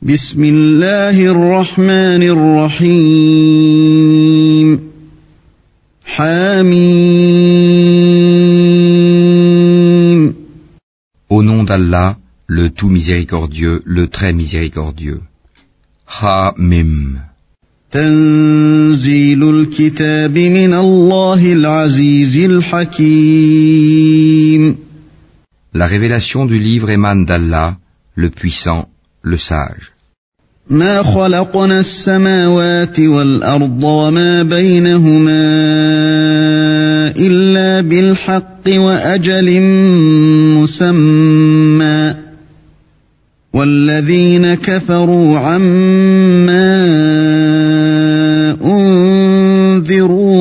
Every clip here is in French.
بسم الله الرحمن الرحيم حميم. Au nom d'Allah, le tout miséricordieux, le très miséricordieux. Ha-mim. تنزيل الكتاب من الله العزيز الحكيم. La révélation du livre émane d'Allah, le puissant, le sage. ما خلقنا السماوات والأرض وما بينهما إلا بالحق وأجل مسمى والذين كفروا عما أنذروا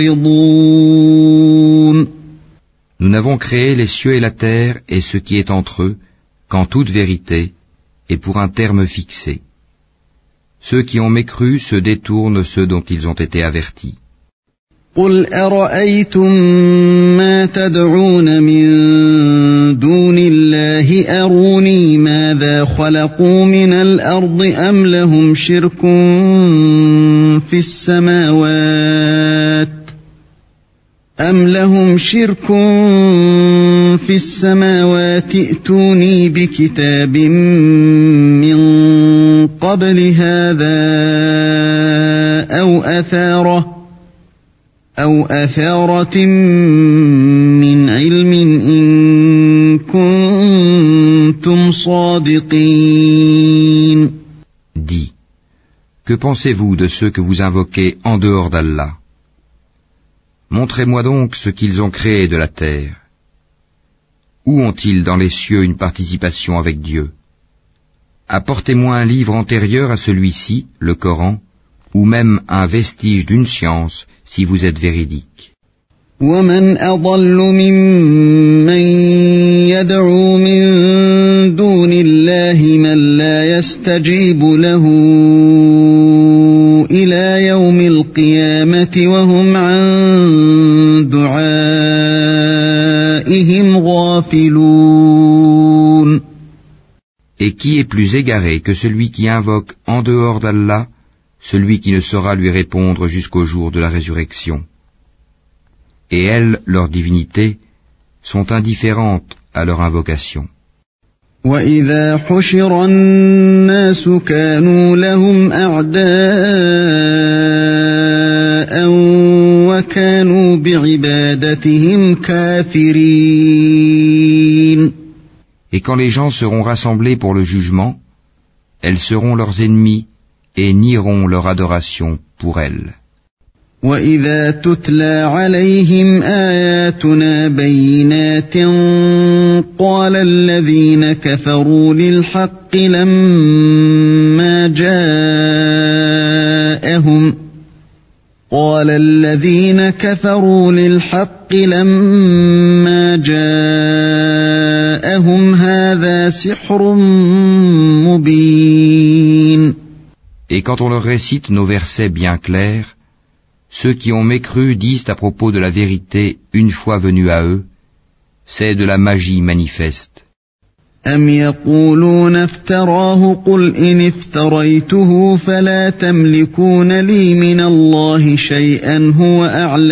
معرضون. Nous n'avons créé les cieux et la terre et ce qui est entre eux qu'en toute vérité et pour un terme fixé. Ceux qui ont mécru se détournent ceux dont ils ont été avertis. قل أرأيتم ما تدعون من دون الله أروني ماذا خلقوا من الأرض أم لهم شرك في السماوات ائتوني بكتاب من قبل هذا أو أثارة من علم إن كنتم صادقين. Dis, que pensez-vous de ceux que vous invoquez en dehors d'Allah? Montrez-moi donc ce qu'ils ont créé de la terre. Où ont-ils dans les cieux une participation avec Dieu? Apportez-moi un livre antérieur à celui-ci, le Coran, ou même un vestige d'une science, si vous êtes véridique. ومن أضل ممن يدعو من دون الله من لا يستجيب له إلى يوم القيامة وهم عن دعائهم غافلون. Et qui est plus égaré que celui qui invoque en dehors d'Allah, celui qui ne saura lui répondre jusqu'au jour de la résurrection? Et elles, leurs divinités, sont indifférentes à leur invocation. وَإِذَا حُشِرَ النَّاسُ كَانُوا لَهُمْ أَعْدَاءً وَكَانُوا بِعِبَادَتِهِمْ كَافِرِينَ. Et quand les gens seront rassemblés pour le jugement, elles seront leurs ennemis et nieront leur adoration pour elles. وَإِذَا تُتْلَى عَلَيْهِمْ آيَاتُنَا بَيِّنَاتٍ قَالَ الَّذِينَ كَفَرُوا لِلْحَقِّ لَمَّا جَاءَهُمْ هَذَا سِحْرٌ مُبِينٌ. Et quand on leur récite nos versets bien clairs, ceux qui ont mécru disent à propos de la vérité une fois venus à eux, c'est de la magie manifeste. أَمْ يَقُولُونَ افْتَرَاهُ قُلْ إِنِ افْتَرَيْتُهُ فَلَا تَمْلِكُونَ لِي مِنَ اللَّهِ شَيْئًا هُوَ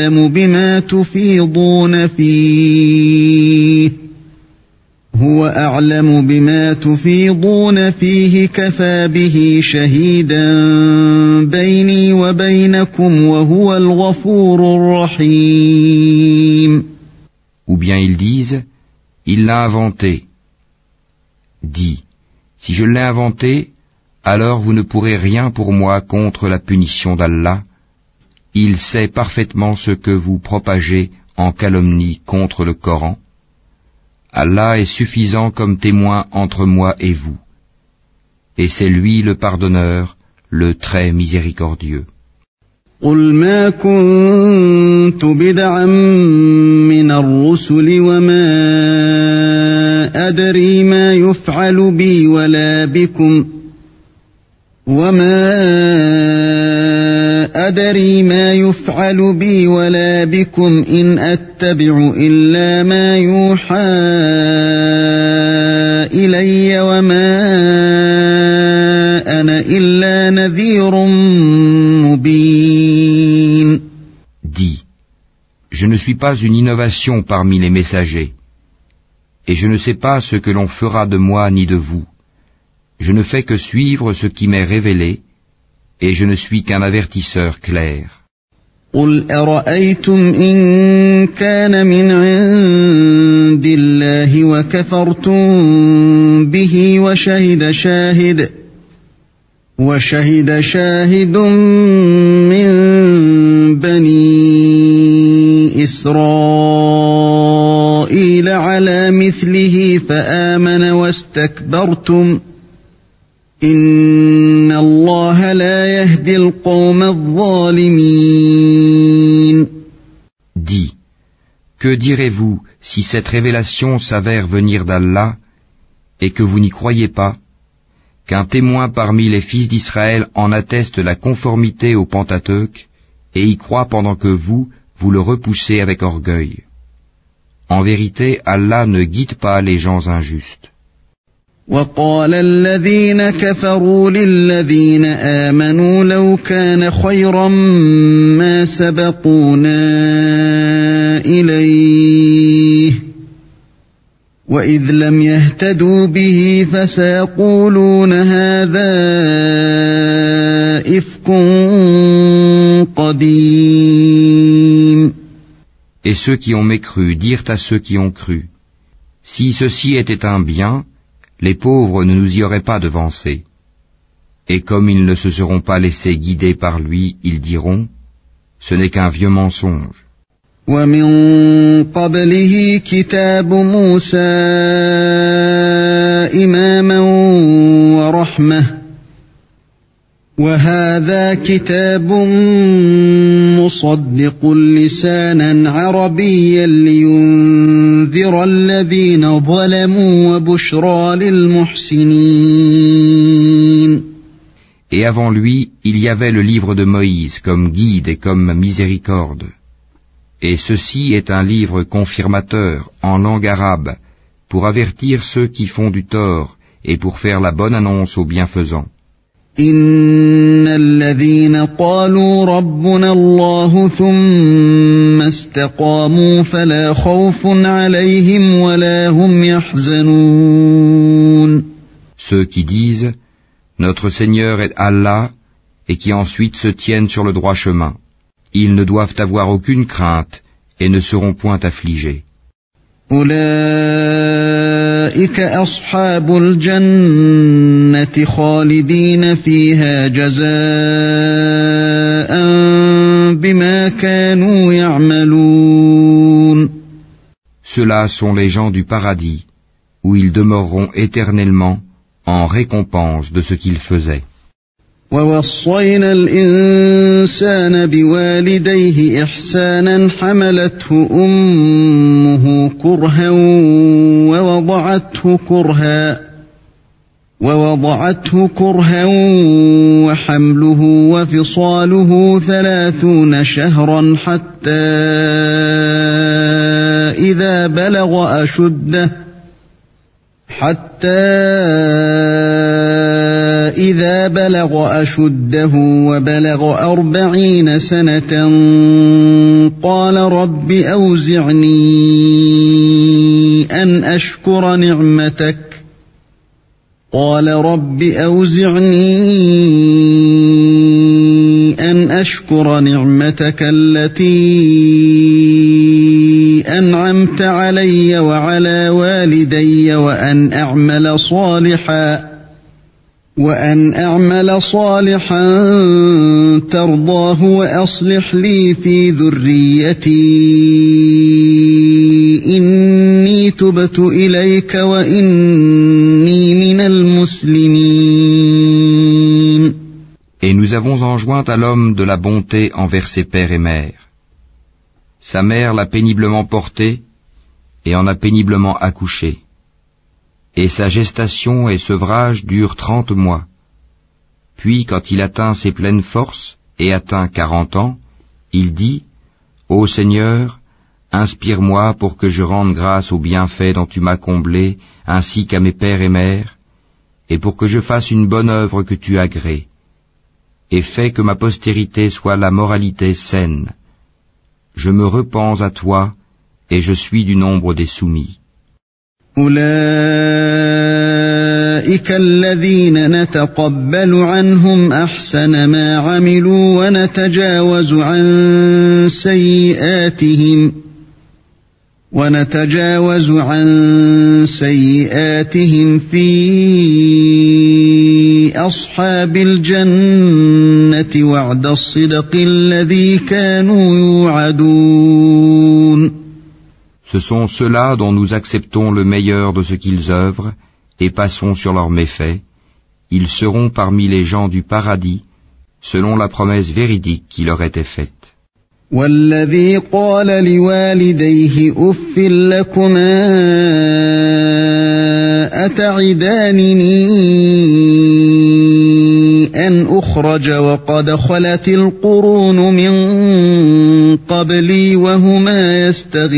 أَعْلَمُ بِمَا تُفِيضُونَ فِيهِ كَفَى بِهِ شَهِيدًا بَيْنِي وَبَيْنَكُمْ وَهُوَ الْغَفُورُ الرَّحِيمُ. Ou bien ils disent, il l'a inventé. Dis, si je l'ai inventé, alors vous ne pourrez rien pour moi contre la punition d'Allah. Il sait parfaitement ce que vous propagez en calomnie contre le Coran. Allah est suffisant comme témoin entre moi et vous. Et c'est lui le pardonneur, le très miséricordieux. قُلْ مَا كُنْتُ بِدْعًا مِنَ الرُّسُلِ وَمَا أَدْرِي مَا يُفْعَلُ بِي وَلَا بِكُمْ إِنْ أَتَّبِعُ إِلَّا مَا يُوحَى إِلَيَّ وَمَا إلا نذير مبين. Dis, je ne suis pas une innovation parmi les messagers, et je ne sais pas ce que l'on fera de moi ni de vous. Je ne fais que suivre ce qui m'est révélé, et je ne suis qu'un avertisseur clair. قل أرأيتم إن كان من عند الله وكفرتم به وشهد شاهد من بني إسرائيل على مثله فآمن واستكبرتم إن الله لا يهدي القوم الظالمين. Dis, que direz-vous si cette révélation s'avère venir d'Allah et que vous n'y croyez pas, qu'un témoin parmi les fils d'Israël en atteste la conformité au Pentateuque et y croit pendant que vous le repoussez avec orgueil. En vérité, Allah ne guide pas les gens injustes. وقال الذين كفروا للذين آمنوا لو كان خيرا ما سبقونا إليه وإذ لم يهتدوا به فسيقولون هذا إفك قديم. Et ceux qui ont mécru dirent à ceux qui ont cru, si ceci était un bien, les pauvres ne nous y auraient pas devancés. Et comme ils ne se seront pas laissés guider par lui, ils diront, ce n'est qu'un vieux mensonge. ومن قبله كتاب موسى إماما ورحمة وهذا كتاب مصدق لسانا عربيا لينذر الذين ظلموا وبشرى للمحسنين. Et avant lui, il y avait le livre de Moïse comme guide et comme miséricorde. Et ceci est un livre confirmateur en langue arabe pour avertir ceux qui font du tort et pour faire la bonne annonce aux bienfaisants. إن الذين قالوا ربنا الله ثم استقاموا فلا خوف عليهم ولا هم يحزنون. Ceux qui disent notre Seigneur est Allah et qui ensuite se tiennent sur le droit chemin, ils ne doivent avoir aucune crainte et ne seront point affligés. أولئك أصحاب الجنة خالدين فيها جزاء بما كانوا يعملون. Ceux-là sont les gens du paradis, où ils demeureront éternellement en récompense de ce qu'ils faisaient. ووصينا الإنسان بوالديه إحسانا حملته أمه كرها ووضعته كرها وحمله وفصاله 30 شهرا حتى إذا بلغ أشده وبلغ 40 سنة قال رب أوزعني أن أشكر نعمتك التي أنعمت علي وعلى والدي وأن أعمل صالحا ترضاه وأصلح لي في ذريتي إني تبت إليك وإني من المسلمين. Et nous avons enjoint à l'homme de la bonté envers ses pères et mères. Sa mère l'a péniblement porté et en a péniblement accouché. Et sa gestation et sevrage durent 30 mois. Puis, quand il atteint ses pleines forces et atteint 40 ans, il dit, Ô Seigneur, inspire-moi pour que je rende grâce aux bienfaits dont tu m'as comblé, ainsi qu'à mes pères et mères, et pour que je fasse une bonne œuvre que tu agrées, et fais que ma postérité soit la moralité saine. Je me repens à toi, et je suis du nombre des soumis. أولئك الذين نتقبل عنهم أحسن ما عملوا ونتجاوز عن سيئاتهم في أصحاب الجنة وعد الصدق الذي كانوا يوعدون. Ce sont ceux-là dont nous acceptons le meilleur de ce qu'ils œuvrent et passons sur leurs méfaits. Ils seront parmi les gens du paradis, selon la promesse véridique qui leur était faite. والذي قال لوالديه أف لكما أتعدانني أن أخرج وقد خلت القرون من قبلي وهما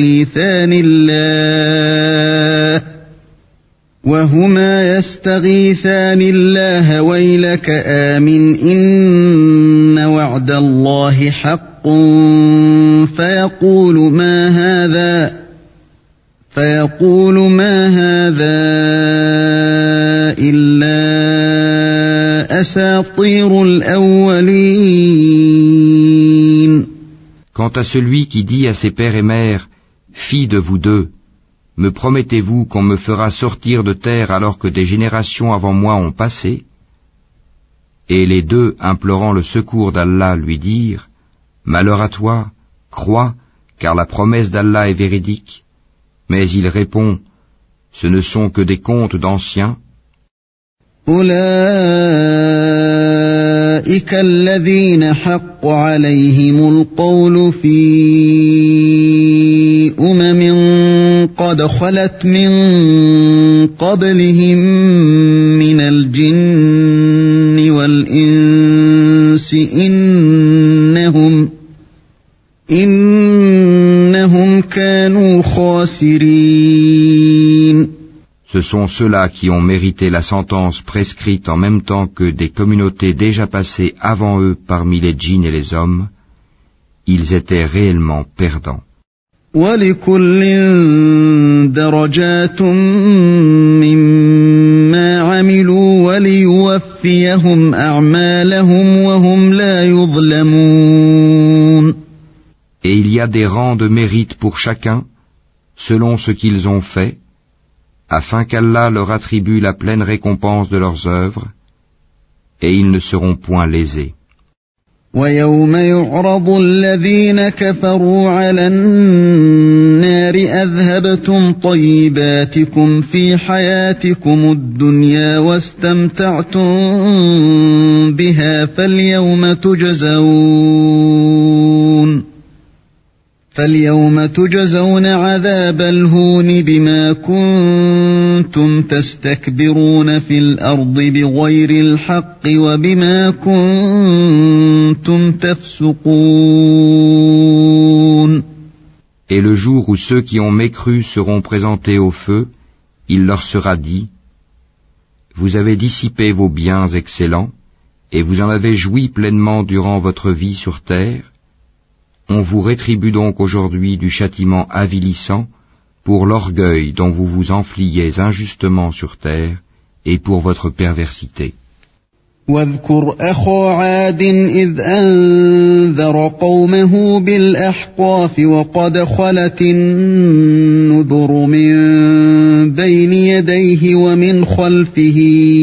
يستغيثان الله ويلك آمن إن وعد الله حق فيقول ما هذا إلا أساطير الأولين. Quant à celui qui dit à ses pères et mères, filles de vous deux, me promettez-vous qu'on me fera sortir de terre alors que des générations avant moi ont passé? Et les deux, implorant le secours d'Allah, lui dirent, malheur à toi, crois, car la promesse d'Allah est véridique. Mais il répond, ce ne sont que des contes d'anciens. أولئك الذين حق عليهم القول في قد خلت من قبلهم من الجن والإنس إنهم كانوا خاسرين. Ce sont ceux-là qui ont mérité la sentence prescrite en même temps que des communautés déjà passées avant eux parmi les djinns et les hommes. Ils étaient réellement perdants. وَلِكُلٍّ دَرَجَاتٌ مِّمَّا عَمِلُوا وَلِيُوَفِّيَهُمْ أَعْمَالَهُمْ وَهُمْ لَا يُظْلَمُونَ. Et il y a des rangs de mérite pour chacun, selon ce qu'ils ont fait, afin qu'Allah leur attribue la pleine récompense de leurs œuvres, et ils ne seront point lésés. وَيَوْمَ يُعْرَضُ الَّذِينَ كَفَرُوا عَلَى النَّارِ أَذْهَبْتُمْ طَيِّبَاتِكُمْ فِي حَيَاتِكُمُ الدُّنْيَا وَاسْتَمْتَعْتُمْ بِهَا فَالْيَوْمَ تُجْزَوْنَ عَذَابَ الْهُونِ بِمَا كُنتُمْ تَسْتَكْبِرُونَ فِي الْأَرْضِ بِغَيْرِ الْحَقِّ وَبِمَا كُنتُمْ تَفْسُقُونَ. Et le jour où ceux qui ont mécru seront présentés au feu, il leur sera dit, vous avez dissipé vos biens excellents, et vous en avez joui pleinement durant votre vie sur terre. On vous rétribue donc aujourd'hui du châtiment avilissant pour l'orgueil dont vous vous enfliez injustement sur terre et pour votre perversité. واذكر أخا عاد إذ أنذر قومه بالأحقاف وقد خلت النذر من بين يديه ومن خلفه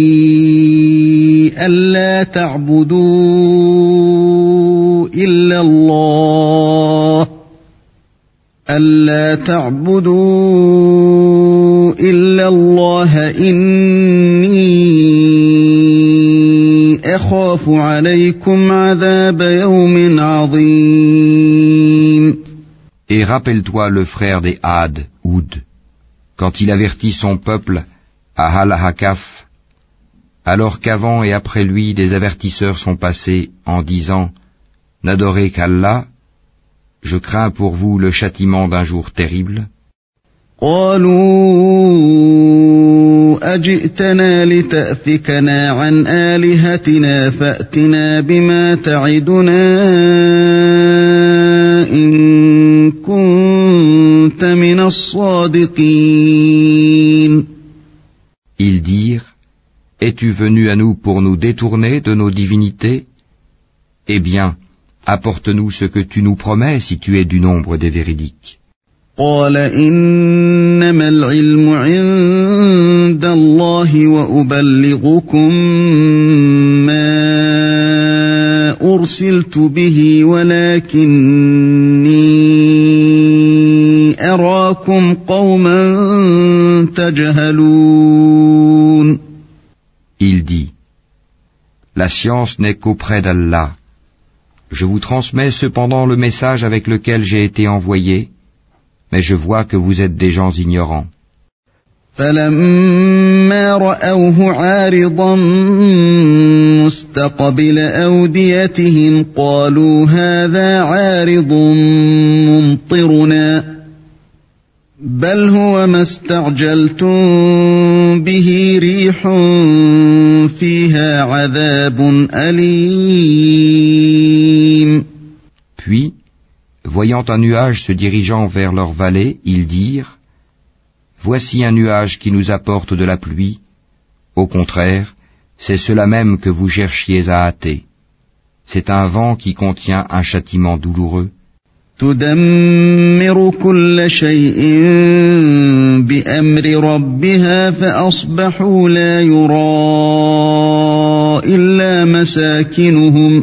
ألا تعبدوا إلا الله إني أخاف عليكم عذاب يوم عظيم. Et rappelle-toi le frère des Had, Houd, quand il avertit son peuple à Al-Hakaf, alors qu'avant et après lui des avertisseurs sont passés en disant « N'adorez qu'Allah, je crains pour vous le châtiment d'un jour terrible ». قالوا أجئتنا لتأفكنا عن آلهتنا فأتنا بما تعدنا إن كنت من الصادقين. Ils dirent, es-tu venu à nous pour nous détourner de nos divinités? Eh bien, apporte-nous ce que tu nous promets si tu es du nombre des véridiques. قال إنما العلم عند الله وأبلغكم ما أرسلت به ولكني أراكم قوما تجهلون. Il dit, la science n'est qu'auprès d'Allah. Je vous transmets cependant le message avec lequel j'ai été envoyé, mais je vois que vous êtes des gens ignorants. فلما رأوه عارضا مستقبل أوديتهم قالوا هذا عارض ممطرنا بل هو ما استعجلتم به ريح فيها عذاب أليم. Puis, voyant un nuage se dirigeant vers leur vallée, ils dirent, voici un nuage qui nous apporte de la pluie. Au contraire, c'est cela même que vous cherchiez à hâter. C'est un vent qui contient un châtiment douloureux. تدمر كل شيء بأمر ربها فأصبحوا لا يرى إلا مساكنهم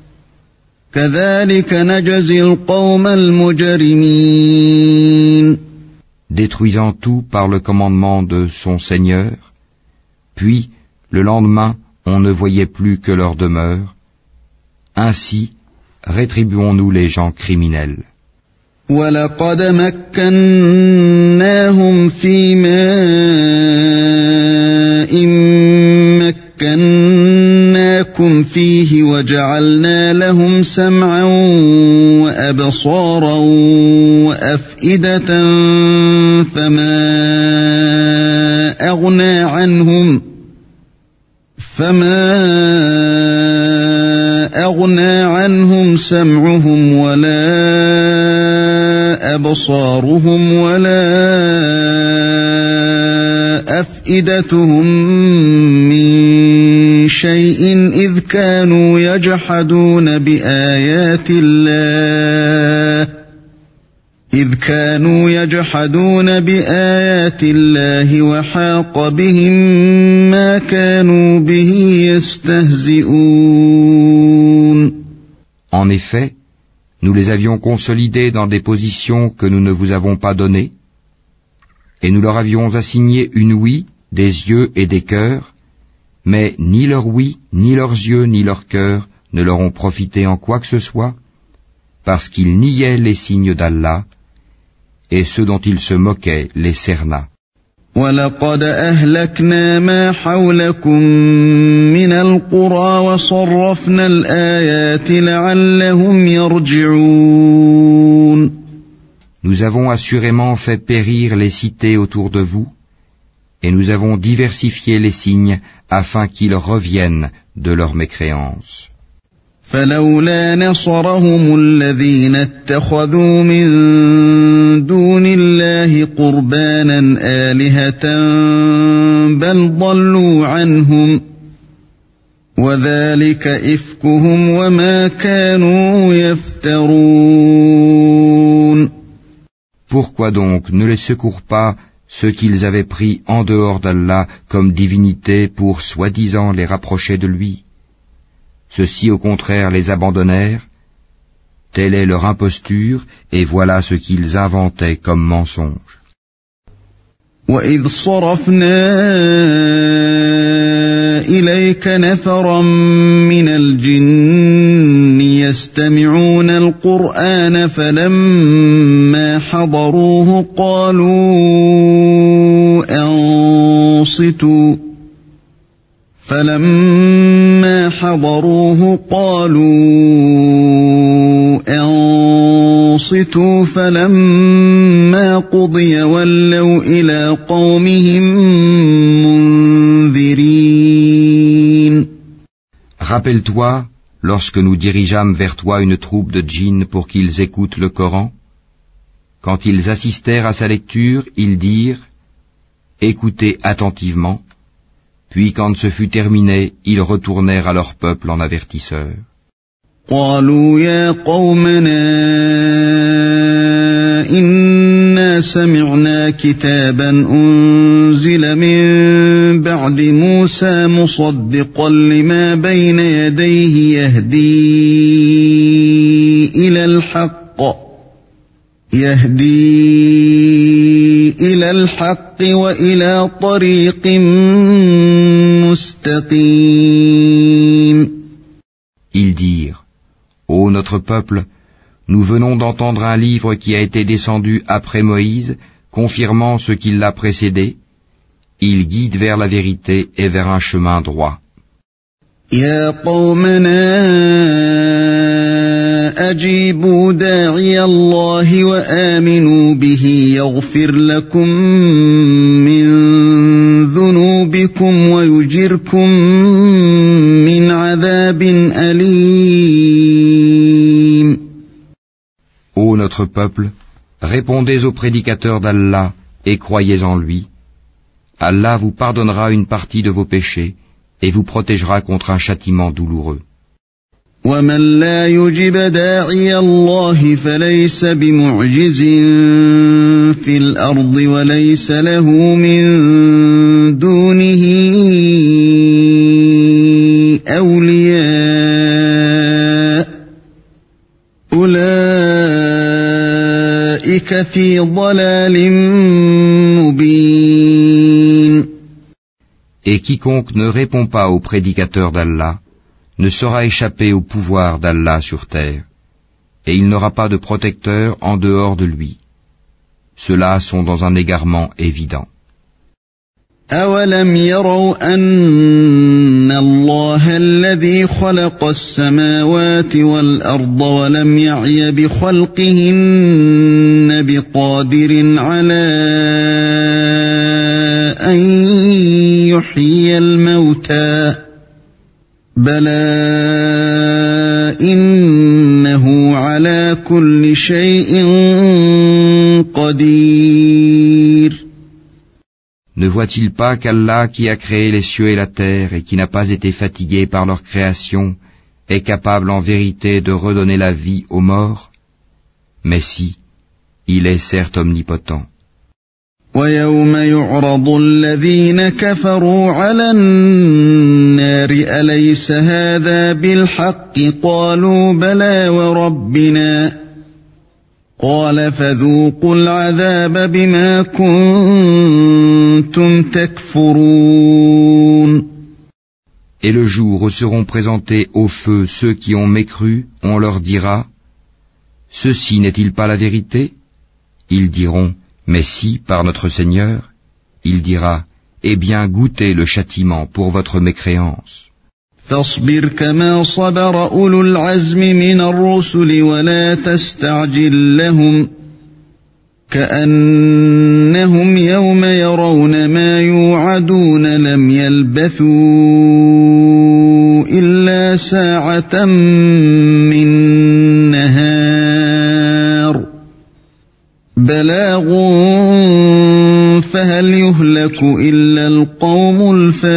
كذلك نجزي القوم المجرمين. Détruisant tout par le commandement de son Seigneur, puis, le lendemain, on ne voyait plus que leur demeure. Ainsi, rétribuons-nous les gens criminels. وَلَقَدْ مَكَّنَّاهُمْ فِي مَاءٍ مَكَّنَّاكُمْ فِيهِ وَجَعَلْنَا لَهُمْ سَمْعًا وَأَبْصَارًا وَأَفْئِدَةً فَمَا أغنى عنهم سمعهم ولا أبصارهم ولا أفئدتهم من شيء إذ كانوا يجحدون بآيات الله وحاق بهم ما كانوا به يستهزئون. En effet, nous les avions consolidés dans des positions que nous ne vous avons pas données, et nous leur avions assigné une ouïe, des yeux et des cœurs, mais ni leur ouïe, ni leurs yeux, ni leurs cœurs ne leur ont profité en quoi que ce soit, parce qu'ils niaient les signes d'Allah, et ceux dont ils se moquaient les cerna. وَلَقَدْ أَهْلَكْنَا مَا حَوْلَكُمْ مِنَ الْقُرَى وَصَرَّفْنَا الْآيَاتِ لَعَلَّهُمْ يَرْجِعُونَ. Nous avons assurément fait périr les cités autour de vous, et nous avons diversifié les signes afin qu'ils reviennent de leur mécréance. فلولا نصرهم الذين اتخذوا من دون الله قربانا آلهة بل ضلوا عنهم وذلك إفكهم وما كانوا يفترون. Pourquoi donc ne les secourent pas ceux qu'ils avaient pris en dehors d'Allah comme divinités pour soi-disant les rapprocher de lui? Ceux-ci au contraire les abandonnèrent, telle est leur imposture, et voilà ce qu'ils inventaient comme mensonge. وَإِذْ صَرَفْنَا إِلَيْكَ نَفَرًا مِنَ الْجِنِّ يَسْتَمِعُونَ الْقُرْآنَ فَلَمَّا حَضَرُوهُ قالوا أنصتوا أنصتوا فلما قضي ولوا إلى قومهم منذرين. Rappelle-toi, lorsque nous dirigeâmes vers toi une troupe de djinns pour qu'ils écoutent le Coran, quand ils assistèrent à sa lecture, ils dirent « Écoutez attentivement », puis quand ce fut terminé, ils retournèrent à leur peuple en avertisseurs. قالوا يا قومنا إنا سمعنا كتابا أنزل من بعد موسى مصدقا لما بين يديه يهدي إلى الحق وإلى طريق مستقيم. Ils dirent, Ô notre peuple, nous venons d'entendre un livre qui a été descendu après Moïse, confirmant ce qui l'a précédé. Il guide vers la vérité et vers un chemin droit. يا قومنا أجيبوا داعي الله وآمنوا به يغفر لكم من ذنوبكم ويجركم من عذاب أليم. Ô notre peuple, répondez au prédicateur d'Allah et croyez en lui. Allah vous pardonnera une partie de vos péchés et vous protégera contre un châtiment douloureux. ومن لا يجب داعي الله فليس بمعجز في الأرض وليس له من دونه أولياء أولئك في ضلال مبين. Et quiconque ne répond pas au prédicateur d'Allah ne saura échapper au pouvoir d'Allah sur terre, et il n'aura pas de protecteur en dehors de lui. Ceux-là sont dans un égarement évident. أَوَلَمْ يَرَوْا أَنَّ اللَّهَ الَّذِي خَلَقَ السَّمَاوَاتِ وَالْأَرْضَ وَلَمْ يَعْيَ بِخَلْقِهِنَّ بِقَادِرٍ عَلَىٰ أَن يُحْيِيَ الْمَوْتَىٰ بَلَىٰ إِنَّهُ عَلَىٰ كُلِّ شَيْءٍ قَدِيرٌ. Ne voit-il pas qu'Allah qui a créé les cieux et la terre et qui n'a pas été fatigué par leur création est capable en vérité de redonner la vie aux morts? Mais si, il est certes omnipotent. وَيَوْمَ يُعْرَضُ الَّذِينَ كَفَرُوا عَلَى النَّارِ أَلَيْسَ هَذَا بِالْحَقِّ قَالُوا بَلَىٰ وَرَبِّنَا قَالَ فَذُوقُوا الْعَذَابَ بِمَا كُنتُمْ تَكْفُرُونَ. Et le jour où seront présentés au feu ceux qui ont mécru, on leur dira, ceci n'est-il pas la vérité? Ils diront, mais si, par notre Seigneur. Il dira, eh bien goûtez le châtiment pour votre mécréance. فاصبر كما صبر أولو العزم من الرسل ولا تستعجل لهم كأنهم يوم يرون ما يوعدون لم يلبثوا إلا ساعة من نهار بلاغ فهل يهلك إلا القوم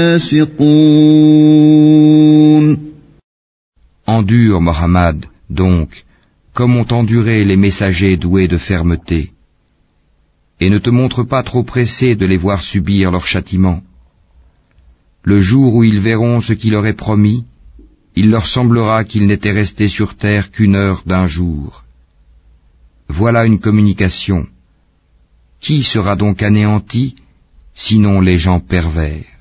الفاسقون. Endure, Mohammed, donc, comme ont enduré les messagers doués de fermeté, et ne te montre pas trop pressé de les voir subir leur châtiment. Le jour où ils verront ce qui leur est promis, il leur semblera qu'ils n'étaient restés sur terre qu'une heure d'un jour. Voilà une communication. Qui sera donc anéanti, sinon les gens pervers?